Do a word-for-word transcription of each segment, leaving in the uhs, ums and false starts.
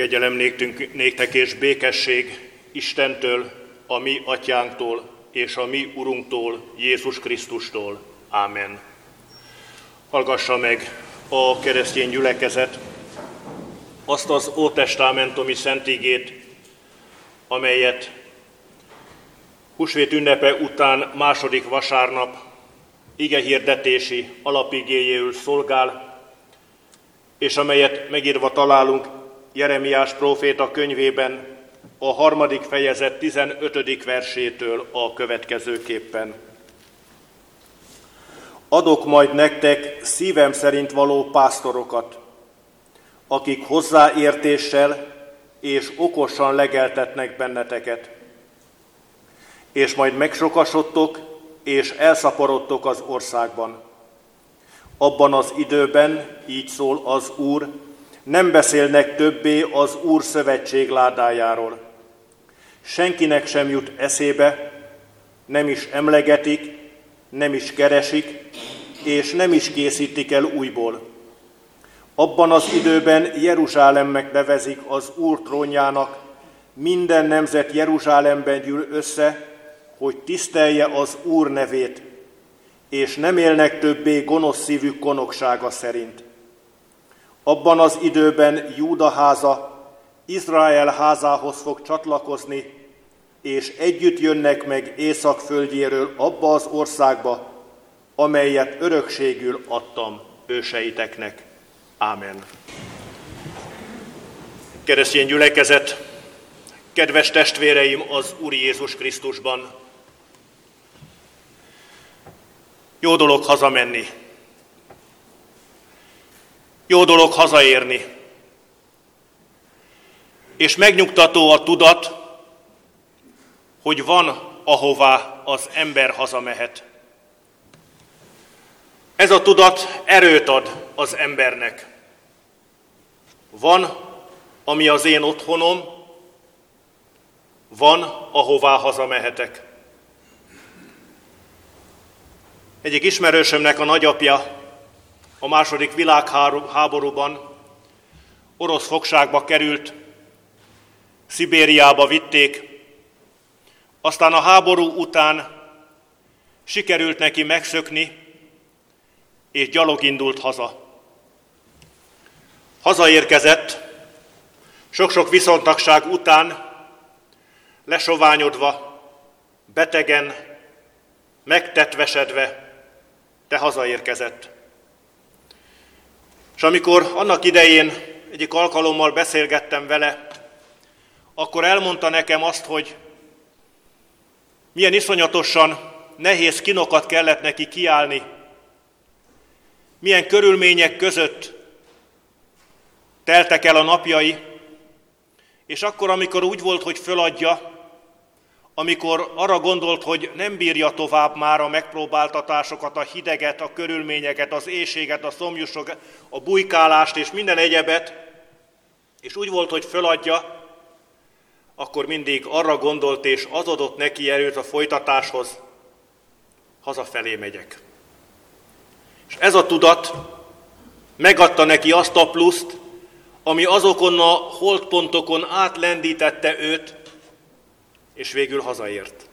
Kegyelem néktünk, néktek és békesség Istentől, a mi atyánktól és a mi Urunktól, Jézus Krisztustól. Ámen. Hallgassa meg a keresztény gyülekezet azt az ótestamentumi szentigét, amelyet húsvét ünnepe után második vasárnap igehirdetési alapigéjéül szolgál, és amelyet megírva találunk Jeremiás próféta könyvében, a harmadik fejezet tizenötödik versétől a következőképpen. Adok majd nektek szívem szerint való pásztorokat, akik hozzáértéssel és okosan legeltetnek benneteket, és majd megsokasodtok és elszaporodtok az országban. Abban az időben, így szól az Úr, nem beszélnek többé az Úr szövetségládájáról. Senkinek sem jut eszébe, nem is emlegetik, nem is keresik, és nem is készítik el újból. Abban az időben Jeruzsálemnek nevezik az Úr trónjának, minden nemzet Jeruzsálemben gyűl össze, hogy tisztelje az Úr nevét, és nem élnek többé gonosz szívük konoksága szerint. Abban az időben Júda háza Izrael házához fog csatlakozni, és együtt jönnek meg Észak földjéről abba az országba, amelyet örökségül adtam őseiteknek. Ámen. Keresztény gyülekezet, kedves testvéreim az Úr Jézus Krisztusban! Jó dolog hazamenni. Jó dolog hazaérni. És megnyugtató a tudat, hogy van, ahová az ember hazamehet. Ez a tudat erőt ad az embernek. Van, ami az én otthonom, van, ahová hazamehetek. Egyik ismerősömnek a nagyapja a második világháborúban orosz fogságba került, Szibériába vitték, aztán a háború után sikerült neki megszökni, és gyalog indult haza. Hazaérkezett, sok-sok viszontagság után, lesoványodva, betegen, megtetvesedve, de hazaérkezett. És amikor annak idején egyik alkalommal beszélgettem vele, akkor elmondta nekem azt, hogy milyen iszonyatosan nehéz kinokat kellett neki kiállni, milyen körülmények között teltek el a napjai, és akkor, amikor úgy volt, hogy föladja, amikor arra gondolt, hogy nem bírja tovább már a megpróbáltatásokat, a hideget, a körülményeket, az éhséget, a szomjúságot, a bujkálást és minden egyebet, és úgy volt, hogy föladja, akkor mindig arra gondolt, és az adott neki erőt a folytatáshoz, hazafelé megyek. És ez a tudat megadta neki azt a pluszt, ami azokon a holdpontokon átlendítette őt, és végül hazaért.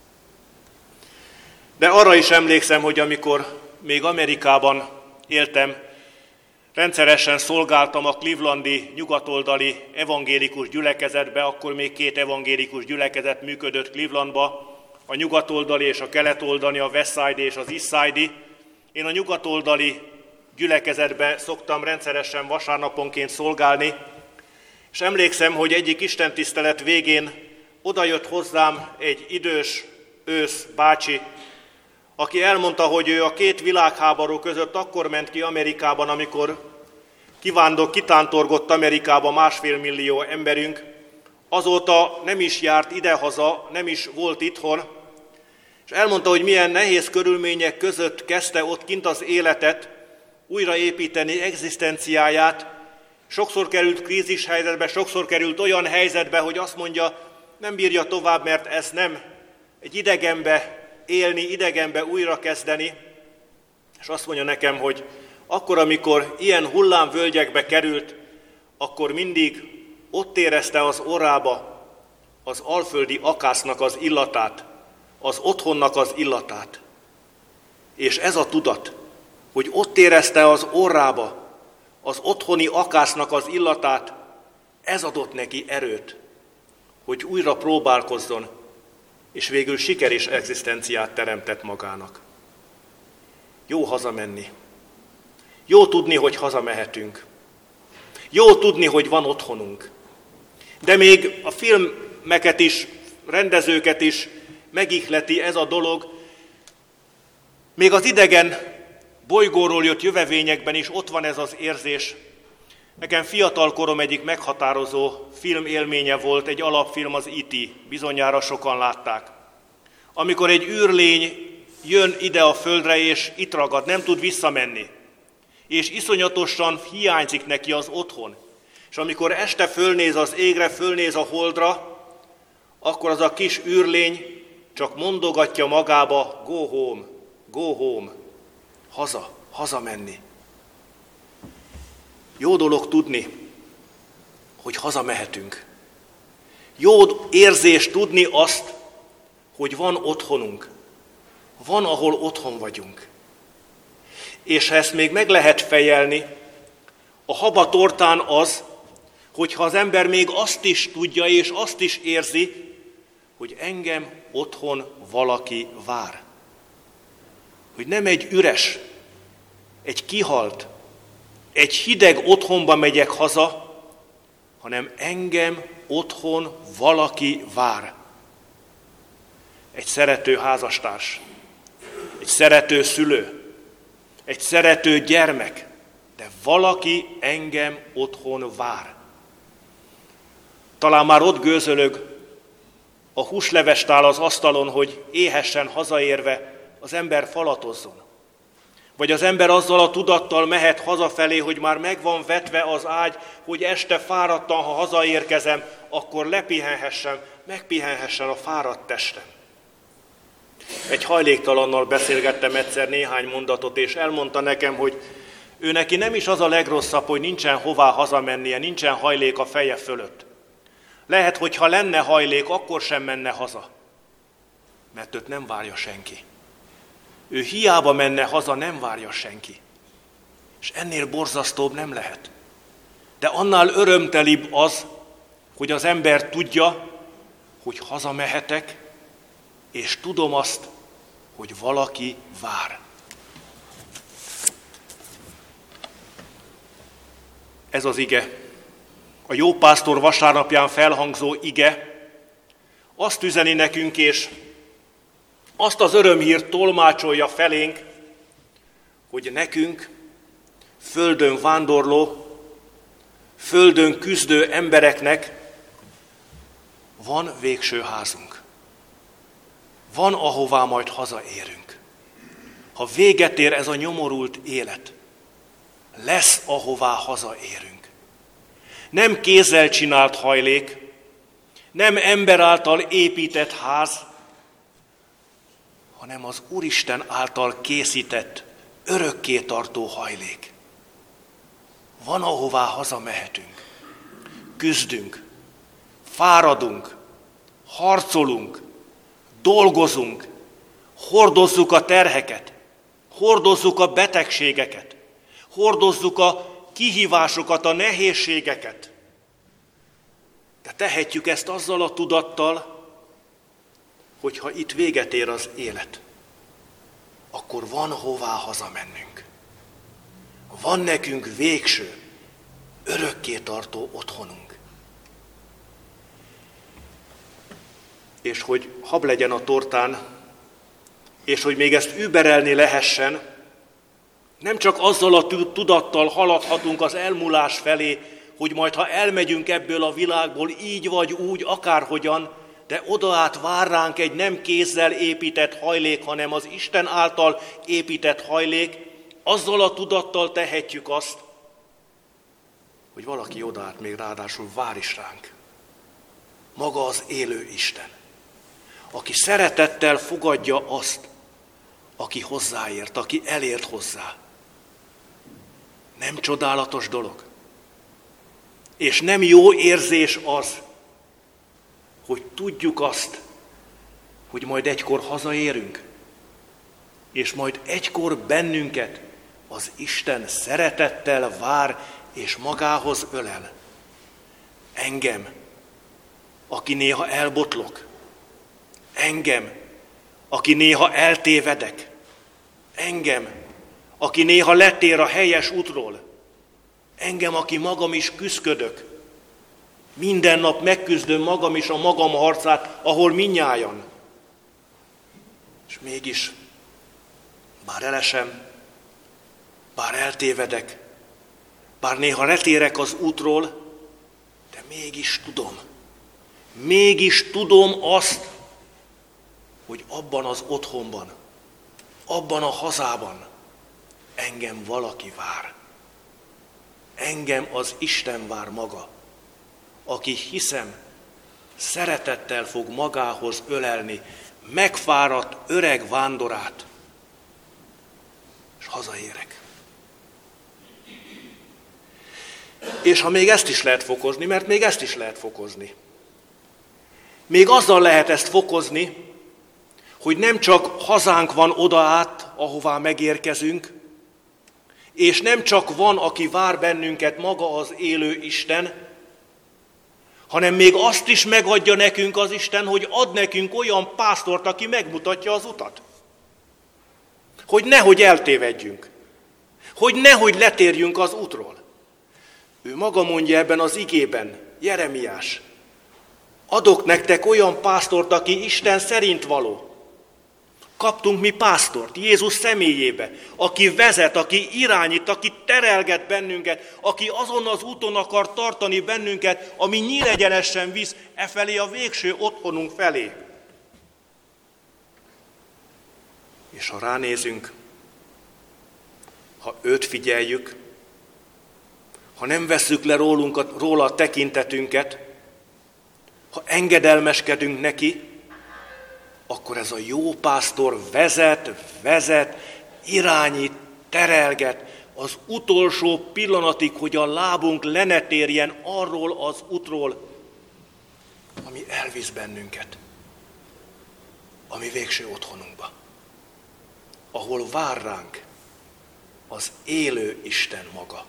De arra is emlékszem, hogy amikor még Amerikában éltem, rendszeresen szolgáltam a clevelandi nyugatoldali evangélikus gyülekezetbe, akkor még két evangélikus gyülekezet működött Clevelandba, a nyugatoldali és a keletoldali, a West Side és az East Side-i. Én a nyugatoldali gyülekezetben szoktam rendszeresen vasárnaponként szolgálni, és emlékszem, hogy egyik istentisztelet végén odajött hozzám egy idős ősz bácsi, aki elmondta, hogy ő a két világháború között akkor ment ki Amerikában, amikor kivándor, kitántorgott Amerikába másfél millió emberünk, azóta nem is járt idehaza, nem is volt itthon, és elmondta, hogy milyen nehéz körülmények között kezdte ott kint az életet, újraépíteni egzisztenciáját, sokszor került krízis helyzetbe, sokszor került olyan helyzetbe, hogy azt mondja, nem bírja tovább, mert ez nem egy idegenbe élni, idegenbe újrakezdeni, és azt mondja nekem, hogy akkor, amikor ilyen hullámvölgyekbe került, akkor mindig ott érezte az orrába az alföldi akásznak az illatát, az otthonnak az illatát. És ez a tudat, hogy ott érezte az orrába az otthoni akásznak az illatát, ez adott neki erőt, hogy újra próbálkozzon, és végül sikeres egzisztenciát teremtett magának. Jó hazamenni. Jó tudni, hogy hazamehetünk. Jó tudni, hogy van otthonunk. De még a filmeket is, rendezőket is megihleti ez a dolog. Még az idegen bolygóról jött jövevényekben is ott van ez az érzés. Nekem fiatalkorom egyik meghatározó filmélménye volt, egy alapfilm, az í té, bizonyára sokan látták. Amikor egy űrlény jön ide a földre, és itt ragad, nem tud visszamenni, és iszonyatosan hiányzik neki az otthon. És amikor este fölnéz az égre, fölnéz a holdra, akkor az a kis űrlény csak mondogatja magába, go home, go home, haza, hazamenni. Jó dolog tudni, hogy hazamehetünk. Jó érzés tudni azt, hogy van otthonunk. Van, ahol otthon vagyunk. És ha ezt még meg lehet fejelni, a habatortán az, hogyha az ember még azt is tudja és azt is érzi, hogy engem otthon valaki vár. Hogy nem egy üres, egy kihalt, egy hideg otthonba megyek haza, hanem engem otthon valaki vár. Egy szerető házastárs, egy szerető szülő, egy szerető gyermek, de valaki engem otthon vár. Talán már ott gőzölög a húslevestál az asztalon, hogy éhessen hazaérve az ember falatozzon. Vagy az ember azzal a tudattal mehet hazafelé, hogy már meg van vetve az ágy, hogy este fáradtan, ha hazaérkezem, akkor lepihenhessem, megpihenhessen a fáradt testem. Egy hajléktalannal beszélgettem egyszer néhány mondatot, és elmondta nekem, hogy ő neki nem is az a legrosszabb, hogy nincsen hová hazamennie, nincsen hajlék a feje fölött. Lehet, hogy ha lenne hajlék, akkor sem menne haza, mert őt nem várja senki. Ő hiába menne haza, nem várja senki. És ennél borzasztóbb nem lehet. De annál örömtelibb az, hogy az ember tudja, hogy hazamehetek, és tudom azt, hogy valaki vár. Ez az ige, a jó pásztor vasárnapján felhangzó ige, azt üzeni nekünk, és azt az örömhírt tolmácsolja felénk, hogy nekünk, földön vándorló, földön küzdő embereknek van végső házunk. Van, ahová majd hazaérünk. Ha véget ér ez a nyomorult élet, lesz, ahová hazaérünk. Nem kézzel csinált hajlék, nem ember által épített ház, hanem az Úristen által készített, örökké tartó hajlék. Van, ahová hazamehetünk. Küzdünk, fáradunk, harcolunk, dolgozunk, hordozzuk a terheket, hordozzuk a betegségeket, hordozzuk a kihívásokat, a nehézségeket. De tehetjük ezt azzal a tudattal, hogyha itt véget ér az élet, akkor van hová hazamennünk. Van nekünk végső, örökké tartó otthonunk. És hogy hab legyen a tortán, és hogy még ezt überelni lehessen, nem csak azzal a tudattal haladhatunk az elmúlás felé, hogy majd ha elmegyünk ebből a világból így vagy úgy, akárhogyan, de oda át vár ránk egy nem kézzel épített hajlék, hanem az Isten által épített hajlék, azzal a tudattal tehetjük azt, hogy valaki oda át még ráadásul vár is ránk. Maga az élő Isten, aki szeretettel fogadja azt, aki hozzáért, aki elért hozzá. Nem csodálatos dolog? És nem jó érzés az, hogy tudjuk azt, hogy majd egykor hazaérünk, és majd egykor bennünket az Isten szeretettel vár és magához ölel. Engem, aki néha elbotlok, engem, aki néha eltévedek, engem, aki néha letér a helyes útról, engem, aki magam is küszködök, minden nap megküzdöm magam is a magam harcát, ahol mindnyájan. És mégis, bár elesem, bár eltévedek, bár néha letérek az útról, de mégis tudom, mégis tudom azt, hogy abban az otthonban, abban a hazában engem valaki vár. Engem az Isten vár maga, aki hiszem, szeretettel fog magához ölelni megfáradt öreg vándorát, és hazaérek. És ha még ezt is lehet fokozni, mert még ezt is lehet fokozni. Még azzal lehet ezt fokozni, hogy nem csak hazánk van oda át, ahová megérkezünk, és nem csak van, aki vár bennünket, maga az élő Isten, hanem még azt is megadja nekünk az Isten, hogy ad nekünk olyan pásztort, aki megmutatja az utat. Hogy nehogy eltévedjünk, hogy nehogy letérjünk az útról. Ő maga mondja ebben az igében, Jeremiás, adok nektek olyan pásztort, aki Isten szerint való. Kaptunk mi pásztort Jézus személyébe, aki vezet, aki irányít, aki terelget bennünket, aki azon az úton akar tartani bennünket, ami nyílegyenesen visz e felé a végső otthonunk felé. És ha ránézünk, ha őt figyeljük, ha nem vesszük le rólunk a, róla a tekintetünket, ha engedelmeskedünk neki, akkor ez a jó pásztor vezet, vezet, irányít, terelget az utolsó pillanatig, hogy a lábunk le ne térjen arról az útról, ami elvisz bennünket, ami végső otthonunkba, ahol vár ránk az élő Isten maga.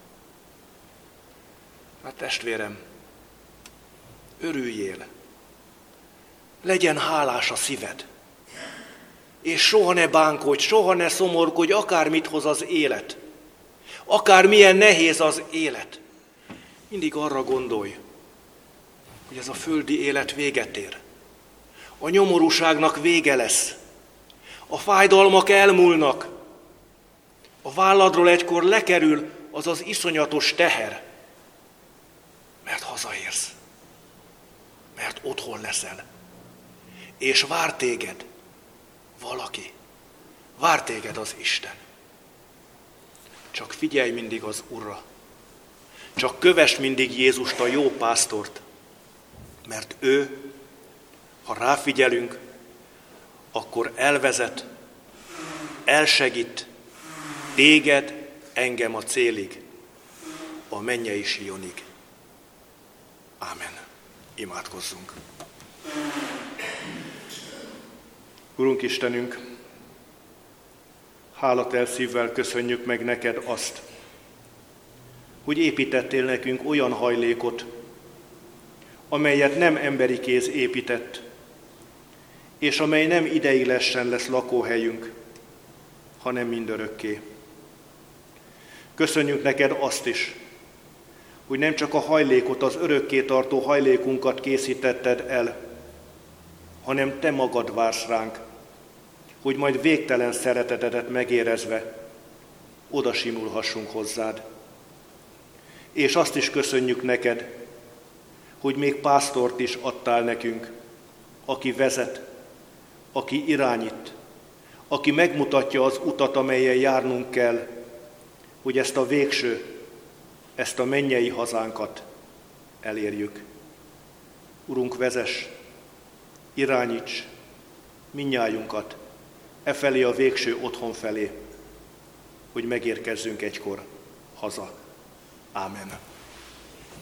Hát testvérem, örüljél! Legyen hálás a szíved, és soha ne bánkodj, soha ne szomorkodj, akármit hoz az élet, akármilyen nehéz az élet. Mindig arra gondolj, hogy ez a földi élet véget ér. A nyomorúságnak vége lesz, a fájdalmak elmúlnak, a válladról egykor lekerül az az iszonyatos teher, mert hazaérsz, mert otthon leszel. És vár téged valaki, vár téged az Isten. Csak figyelj mindig az Urra, csak kövess mindig Jézust, a jó pásztort, mert ő, ha ráfigyelünk, akkor elvezet, elsegít téged, engem a célig, a mennyei Sionig. Ámen. Imádkozzunk. Urunk Istenünk, hálatel szívvel köszönjük meg neked azt, hogy építettél nekünk olyan hajlékot, amelyet nem emberi kéz épített, és amely nem ideiglenesen lesz lakóhelyünk, hanem mindörökké. Köszönjük neked azt is, hogy nem csak a hajlékot, az örökké tartó hajlékunkat készítetted el, hanem te magad vársz ránk, hogy majd végtelen szeretetedet megérezve oda simulhassunk hozzád. És azt is köszönjük neked, hogy még pásztort is adtál nekünk, aki vezet, aki irányít, aki megmutatja az utat, amelyen járnunk kell, hogy ezt a végső, ezt a mennyei hazánkat elérjük. Urunk, vezess, irányíts mindnyájunkat e felé a végső otthon felé, hogy megérkezzünk egykor haza. Ámen.